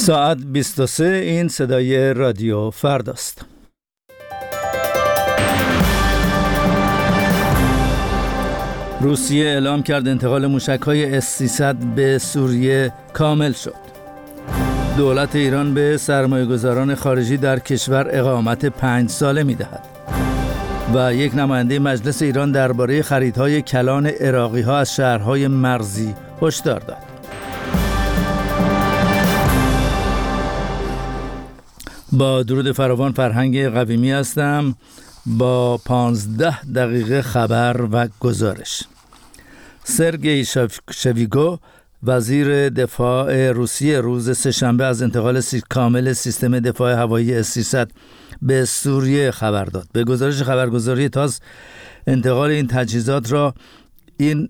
ساعت 23 این صدای رادیو فرداست. روسیه اعلام کرد انتقال موشک‌های S-300 به سوریه کامل شد. دولت ایران به سرمایه‌گذاران خارجی در کشور اقامت 5 ساله می‌دهد. و یک نماینده مجلس ایران درباره خریدهای کلان عراقی‌ها از شهرهای مرزی هشدار داد. با درود فراوان، فرهنگ قویمی هستم با 15 دقیقه خبر و گزارش. سرگئی شویگو وزیر دفاع روسیه روز سه‌شنبه از انتقال کامل سیستم دفاع هوایی S-300 به سوریه خبر داد. به گزارش خبرگزاری تاس، انتقال این تجهیزات را این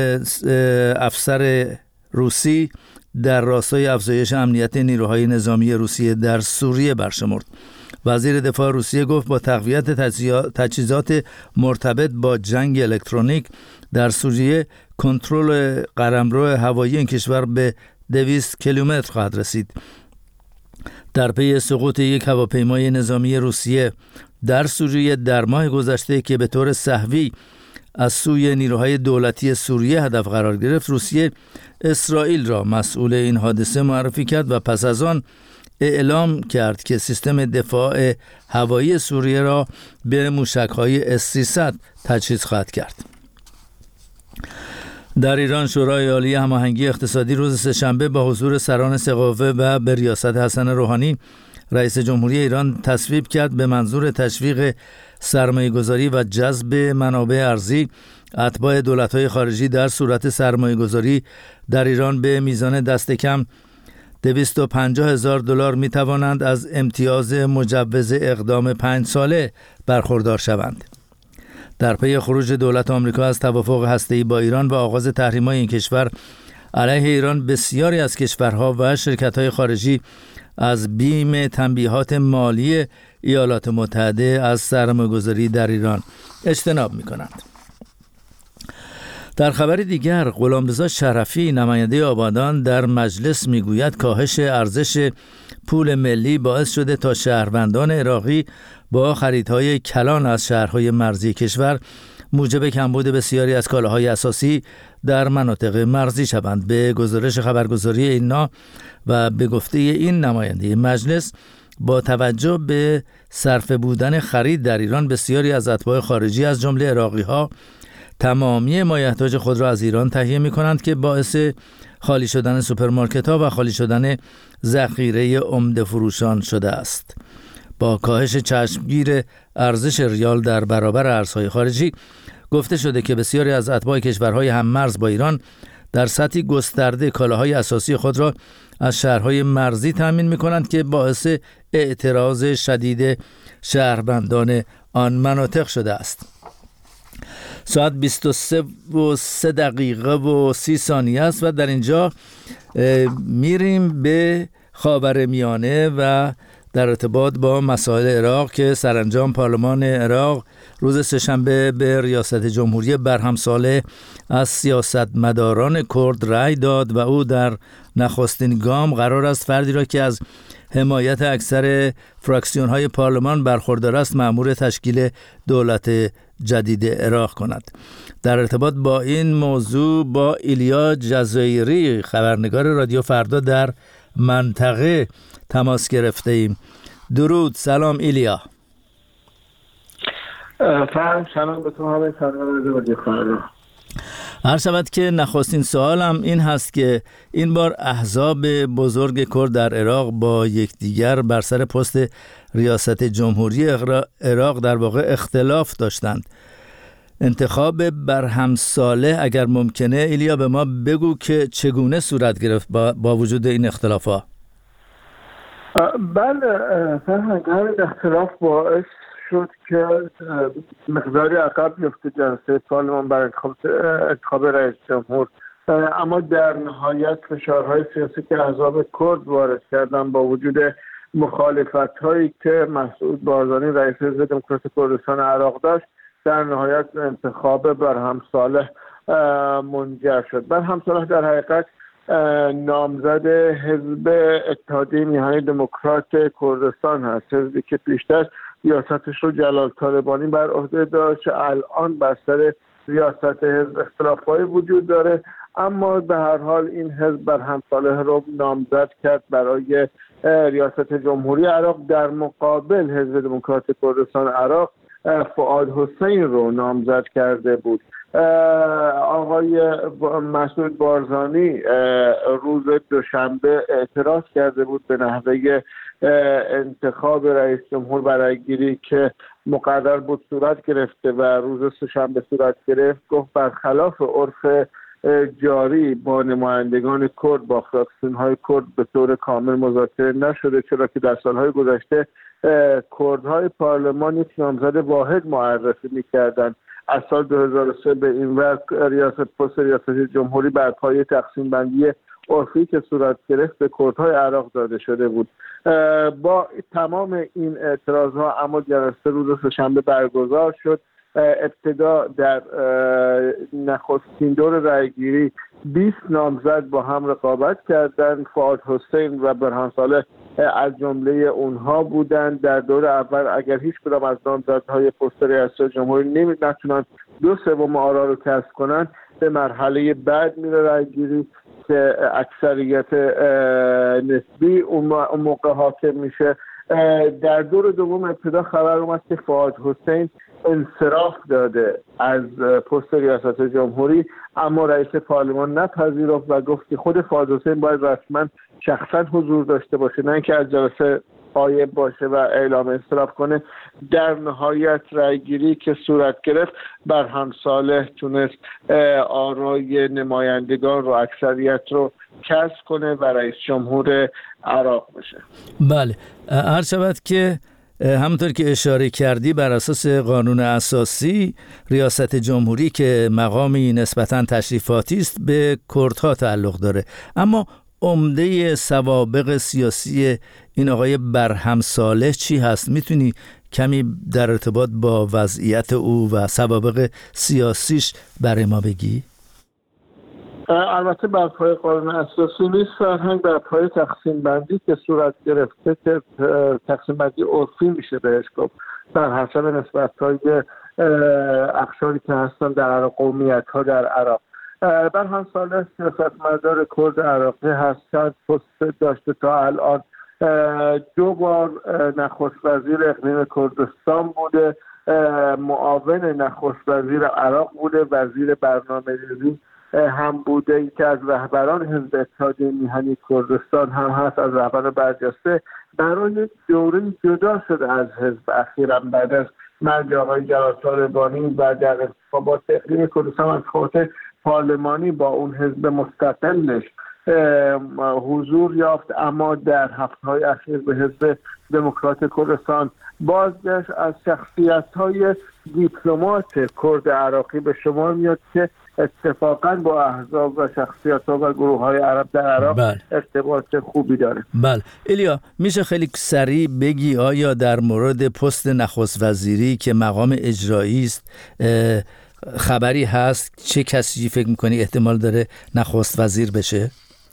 افسر روسی در راستای افزایش امنیت نیروهای نظامی روسیه در سوریه برشمرد. وزیر دفاع روسیه گفت با تقویت تجهیزات مرتبط با جنگ الکترونیک در سوریه، کنترل قلمرو هوایی این کشور به 200 کیلومتر خواهد رسید. در پی سقوط یک هواپیمای نظامی روسیه در سوریه در ماه گذشته که به طور سهوی از سوی نیروهای دولتی سوریه هدف قرار گرفت، روسیه اسرائیل را مسئول این حادثه معرفی کرد و پس از آن اعلام کرد که سیستم دفاع هوایی سوریه را به موشک‌های S-300 تجهیز خواهد کرد. در ایران، شورای عالی هماهنگی اقتصادی روز سه‌شنبه با حضور سران سه‌قوه و به ریاست حسن روحانی رئیس جمهوری ایران تصویب کرد به منظور تشویق سرمایه‌گذاری و جذب منابع ارزی، اتباع دولت‌های خارجی در صورت سرمایه‌گذاری در ایران به میزان دست کم $250,000 می توانند از امتیاز مجوز اقدام 5 ساله برخوردار شوند. در پی خروج دولت آمریکا از توافق هسته‌ای با ایران و آغاز تحریم‌های این کشور علیه ایران، بسیاری از کشورها و شرکت‌های خارجی از بیم تنبیهات مالی ایالات متحده از سرمایه‌گذاری در ایران اجتناب می‌کنند. در خبر دیگر، غلامرضا شرفی نماینده آبادان در مجلس میگوید کاهش ارزش پول ملی باعث شده تا شهروندان عراقی با خریدهای کلان از شهرهای مرزی کشور موجب کمبود بسیاری از کالاهای اساسی در مناطق مرزی شوند. به گزارش خبرگزاری اینا و به گفته این نماینده مجلس، با توجه به صرفه بودن خرید در ایران، بسیاری از اتباع خارجی از جمله عراقی‌ها تمامی مایحتاج خود را از ایران تهیه می‌کنند که باعث خالی شدن سوپرمارکت‌ها و خالی شدن ذخیره عمده فروشان شده است. با کاهش چشمگیر ارزش ریال در برابر ارزهای خارجی، گفته شده که بسیاری از اتباع کشورهای هم‌مرز با ایران در سطحی گسترده کالاهای اساسی خود را از شهرهای مرزی تامین می‌کنند که باعث اعتراض شدید شهروندان آن مناطق شده است. ساعت 23:03 است و در اینجا میریم به خاورمیانه و در ارتباط با مسائل عراق که سرانجام پارلمان عراق روز سه‌شنبه به ریاست جمهوری برهم صالح از سیاستمداران کرد رأی داد و او در نخستین گام قرار است فردی را که از حمایت اکثر فراکسیون‌های پارلمان برخوردار است مأمور تشکیل دولت جدید عراق کند. در ارتباط با این موضوع با ایلیا جزایری، خبرنگار رادیو فردا در منطقه، تماس گرفته ایم. درود، سلام ایلیا. سلام به تو، همه سلام رادیو فردا. هر شود که نخستین سوالم این هست که این بار احزاب بزرگ کرد در عراق با یکدیگر بر سر پست ریاست جمهوری عراق در واقع اختلاف داشتند. انتخاب برهم صالح اگر ممکنه ایلیا به ما بگو که چگونه صورت گرفت با وجود این اختلافات. بله، همین اختلاف باعث شد که مقداری عقب بیفته جلسه پارلمان برای انتخاب رئیس جمهور، اما در نهایت فشارهای سیاسی که احزاب کرد وارد کردن با وجود مخالفت‌هایی که مسعود بارزانی رئیس حزب دموکرات کردستان عراق داشت، در نهایت انتخاب برهم صالح منجر شد. برهم صالح در حقیقت نامزد حزب اتحادیه میهن دموکرات کردستان هست، حزبی که پیشتر ریاستش رو جلال طالبانی بر عهده داشت، الان بر سر ریاست حزب اختلاف‌های وجود داره، اما به هر حال این حزب برهم صالح رو نامزد کرد برای ریاست جمهوری عراق. در مقابل حزب دموکرات کردستان عراق فؤاد حسین رو نامزد کرده بود. آقای مسعود بارزانی روز دوشنبه اعتراض کرده بود به نحوه انتخاب رئیس جمهور برای گیری که مقرر بود صورت گرفته و روز سه‌شنبه صورت گرفت. گفت برخلاف عرف جاری با نمایندگان کرد با فراکسیون‌های کرد به طور کامل مذاکره نشده، چرا که در سالهای گذشته کردهای پارلمان یک نامزد واحد معرفی می‌کردند. از سال 2003 به این ور پست ریاست جمهوری بر پایه تقسیم بندی عرفی که صورت گرفت به کردهای عراق داده شده بود. با تمام این اعتراضها اما جلسه روز سه‌شنبه برگزار شد. ابتدا در نخستین دور رأیگیری 20 نامزد با هم رقابت کردند. فؤاد حسین و برهان صالح از جمله اونها بودند. در دور اول اگر هیچ کدام از نامزدهای پست ریاست جمهوری نتونن 2/3 آرا رو کسب کنن، به مرحله بعد میره رأیگیری که اکثریت نسبی اون موقع حاکم میشه. در دور دوم ابتدا خبر اومد که فؤاد حسین انصراف داده از پست ریاست جمهوری، اما رئیس پارلمان نپذیرفت و گفت که خود فؤاد حسین باید رسما شخصا حضور داشته باشه، نه اینکه از جلسه غایب باشه و اعلام انصراف کنه. در نهایت رأیگیری که صورت گرفت برهم صالح تونست آرای نمایندگان رو اکثریت رو کسب کنه و رئیس جمهور عراق بشه. بله، عرض شود که همونطور که اشاره کردی بر اساس قانون اساسی ریاست جمهوری که مقامی نسبتاً تشریفاتی است به کردها تعلق داره، اما عمده سوابق سیاسی این آقای برهم صالح چی هست؟ میتونی کمی در ارتباط با وضعیت او و سوابق سیاسیش برای ما بگی؟ البته بر پای قانون اساسی نیست، فرهنگ بر پای تقسیم بندی که صورت گرفته که تقسیم بندی عرفی میشه بهش گفت، بر حسب نسبت‌های اقشاری که هستن در عراق، قومیت‌ها در عراق. برهم صالح سیاستمدار کرد عراقی هستند، پست داشته تا الان 2 بار نخست وزیر اقلیم کردستان بوده، معاون نخست وزیر عراق بوده، وزیر برنامه‌ریزی هم بوده، یکی از رهبران حزب اتحادیه میهنی کردستان هم هست، از رهبران برجسته. برای دوره جدا شده از حزب اخیراً بعد از مرگ آقای جلال طالبانی و در انتخابات اقلیم کردستان انتخابات پارلمانی با اون حزب مستقلش حضور یافت، اما در هفته‌های اخیر به حزب دموکرات کردستان بازگشت. از شخصیت‌های دیپلمات کرد عراقی به شمار میاد که اتفاقاً با احزاب و شخصیت‌ها و گروه‌های عرب در عراق ارتباط خوبی داره. بله، ایلیا میشه خیلی سریع بگی آیا در مورد پست نخست وزیری که مقام اجرایی است خبری هست؟ چه کسی فکر میکنی احتمال داره نخست وزیر بشه؟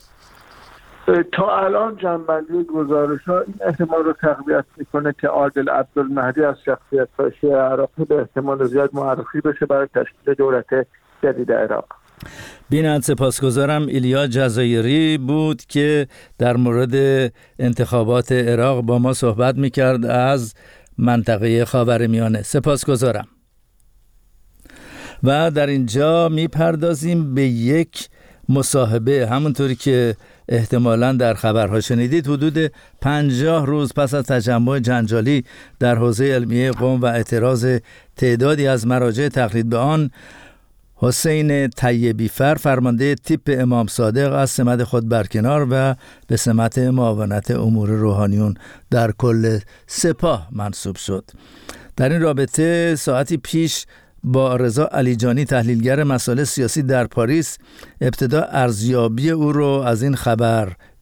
تا الان جنبندی گزارش‌ها این احتمال رو تقویت میکنه که عادل عبدالمهدی از شخصیت‌های شیعه عراقی به احتمال زیاد معرفی بشه برای تشکیل دولت جدید عراق. بینند سپاسگزارم. ایلیا جزایری بود که در مورد انتخابات عراق با ما صحبت میکرد از منطقه خاورمیانه. سپاسگزارم. و در اینجا میپردازیم به یک مصاحبه، همونطوری که احتمالاً در خبرها شنیدید. حدود 50 روز پس از تجمع جنجالی در حوزه علمیه قم و اعتراض تعدادی از مراجع تقلید به آن، حسین طیبی فر فرمانده تیپ امام صادق از سمت خود برکنار و به سمت معاونت امور روحانیون در کل سپاه منصوب شد. در این رابطه ساعتی پیش با رضا علیجانی تحلیلگر مسائل سیاسی در پاریس ابتدا ارزیابی او رو از این خبر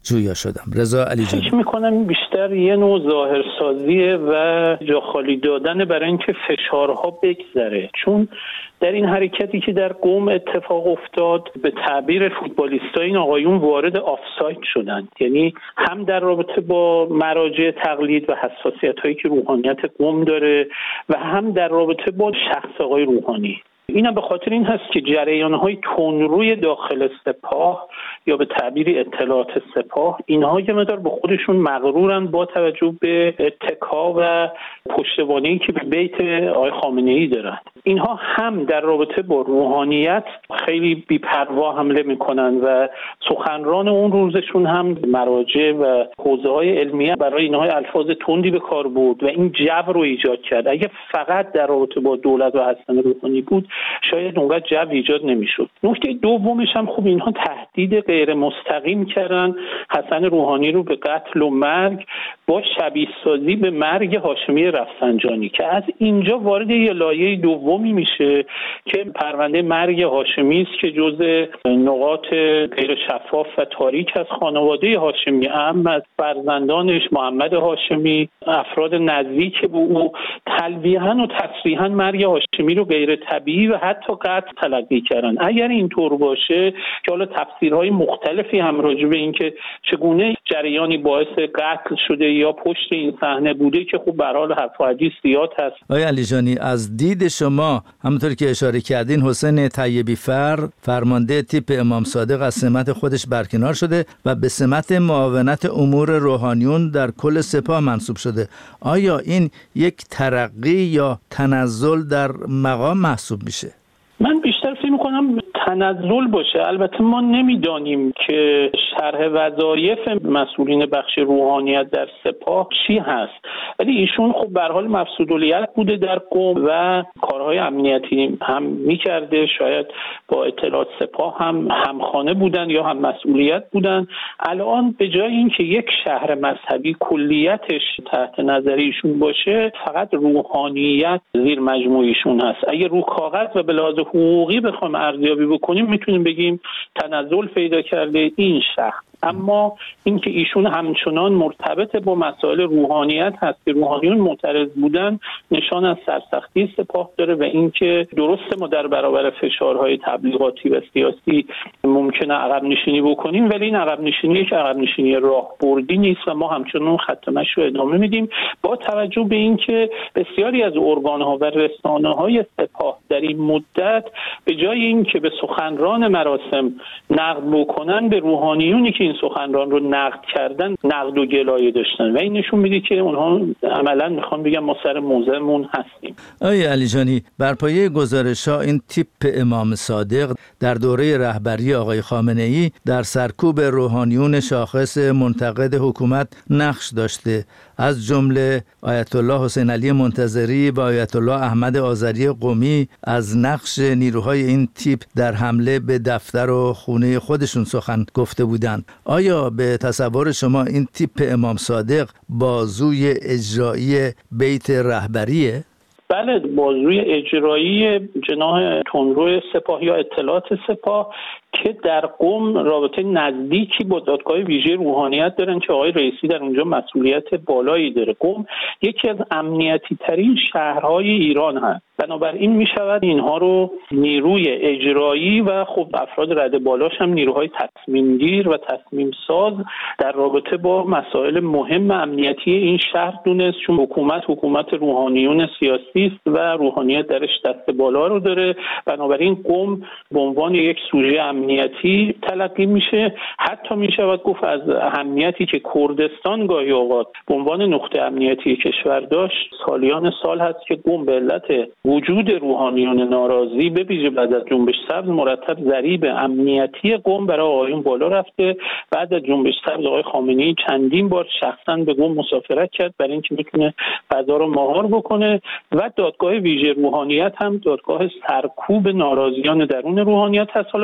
جویا شدم. رضا علیجانی: فکر میکنم بیشتر یه نوع ظاهرسازیه و جا خالی دادن برای اینکه فشارها بگذره، چون در این حرکتی که در قم اتفاق افتاد به تعبیر فوتبالیستای این آقایون وارد آفساید شدن، یعنی هم در رابطه با مراجع تقلید و حساسیت‌هایی که روحانیت قم داره و هم در رابطه با شخص آقای روحانی. اینم به خاطر این هست که جریان‌های تندروی داخل سپاه یا به تعبیر اطلاعات سپاه، اینها یه مقدار به خودشون مغرورن با توجه به اتکا و پشتوانه‌ای که به بیت آقای خامنه‌ای دارن. اینها هم در رابطه با روحانیت خیلی بی‌پروا حمله میکنن و سخنران اون روزشون هم مراجع و حوزه‌های علمیه برای اینها الفاظ تندی به کار برد و این جو رو ایجاد کرد. اگه فقط در رابطه با دولت و حسن روحانی بود شاید اونقدر جو ایجاد نمیشد. نکته دومش هم خوب اینها تهدید غیر مستقیم کردن حسن روحانی رو به قتل و مرگ با شبیه سازی به مرگ هاشمی رفسنجانی که از اینجا وارد یه لایه دومی میشه که پرونده مرگ هاشمی است که جزء نقاط غیر شفاف و تاریک از خانواده هاشمی، هم از فرزندانش محمد هاشمی، افراد نزدیک به او تلویحاً و تصریحاً مرگ هاشمی رو غیر طبیعی و حتی قتل تلقی کردن. اگر اینطور باشه که حالا تفسیرهای مختلفی هم راجع به این که چگونه جریانی باعث قتل شده یا پشت این صحنه بوده که خب به هر حال حرف و حدیث زیاد هست. آقای علیجانی، از دید شما همونطور که اشاره کردین حسین طیبی فرمانده تیپ امام صادق از سمت خودش برکنار شده و به سمت معاونت امور روحانیون در کل سپاه منصوب شده. آیا این یک ترقی یا تنزل در مقام محسوب میشه؟ من بیشتر فکر می‌کنم تنزل باشه. البته ما نمیدانیم که شرح وظایف مسئولین بخش روحانیت در سپاه چی هست، ولی ایشون خب به هر حال مفسودالیت بوده در قم و کارهای امنیتی هم میکرده، شاید با اطلاعات سپاه هم همخانه بودن یا هم مسئولیت بودن. الان به جای اینکه یک شهر مذهبی کلیتش تحت نظر ایشون باشه، فقط روحانیت زیر مجموع ایشون هست. اگه رو کاغذ و به لحاظ حقوقی بخوایم ارزیابی بکنیم میتونیم بگیم تنزل پیدا کرده این شخص، اما اینکه ایشون همچنان مرتبط با مسائل روحانیت هست که روحانیون معترض بودن نشان از سرسختی سپاه داره و اینکه درسته ما در برابر فشارهای تبلیغاتی و سیاسی ممکنه عقب نشینی بکنیم، ولی این عقب نشینی که عقب نشینی راهبردی نیست و ما همچنان خط مشی رو ادامه میدیم با توجه به اینکه بسیاری از ارگان‌ها و رسانه‌های سپاه در این مدت به جای اینکه به سخنران مراسم نقد بکنن به روحانیونی که این سخنران رو نقد کردن نقد و گلایه داشتن و این نشون میده که اونها عملاً میخوان بگم ما سر موضعمون هستیم. آقای علیجانی، بر پایه گزارش‌ها این تیپ امام صادق در دوره رهبری آقای خامنه‌ای در سرکوب روحانیون شاخص منتقد حکومت نقش داشته، از جمله آیت الله حسین علی منتظری و آیت الله احمد آذری قمی از نقش نیروهای این تیپ در حمله به دفتر و خونه خودشون سخن گفته بودند. آیا به تصور شما این تیپ امام صادق بازوی اجرایی بیت رهبریه؟ بله، بازوی اجرایی جناح تندرو سپاه یا اطلاعات سپاه که در قم رابطه نزدیکی با دادگاه ویژه روحانیت دارن که آقای رئیسی در اونجا مسئولیت بالایی داره. قم یکی از امنیتی ترین شهرهای ایران هست، بنابراین می شود اینها رو نیروی اجرایی و خب افراد رده بالاش هم نیروهای تصمیم گیر و تصمیم ساز در رابطه با مسائل مهم امنیتی این شهر دونست، چون حکومت روحانیون سیاسی است و روحانیت درش دست بالا رو داره. بنابراین قم به عنوان یک سوژه امنیتی تلقی میشه. حتی می شود گفت از اهمیتی که کردستان گاهی اوقات به عنوان نقطه امنیتی کشور داشت سالیان سال هست که قم به علت وجود روحانیون ناراضی به ویژه بعد از جنبش سبز مرتب ضریب امنیتی قم برای آقایون بالا رفته. بعد از جنبش سبز آقای خامنه‌ای چندین بار شخصا به قم مسافرت کرد برای اینکه بتونه فضا رو مهار بکنه و دادگاه ویژه روحانیت هم دادگاه سرکوب ناراضیان درون روحانیت هست. حالا جدا از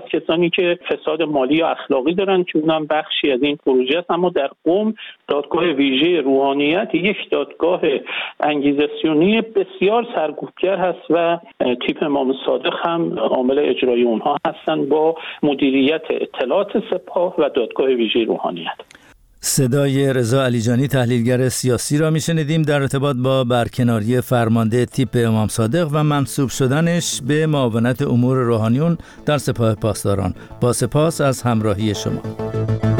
هست کسانی که فساد مالی یا اخلاقی دارن که اونم بخشی از این پروژه است. اما در قم دادگاه ویژه روحانیت یک دادگاه انگیزسیونی بسیار سرکوبگر هست و تیپ امام صادق هم عامل اجرای اونها هستند با مدیریت اطلاعات سپاه و دادگاه ویژه روحانیت. صدای رضا علیجانی تحلیلگر سیاسی را میشنیدیم در ارتباط با برکناری فرمانده تیپ امام صادق و منصوب شدنش به معاونت امور روحانیون در سپاه پاسداران. با سپاس از همراهی شما.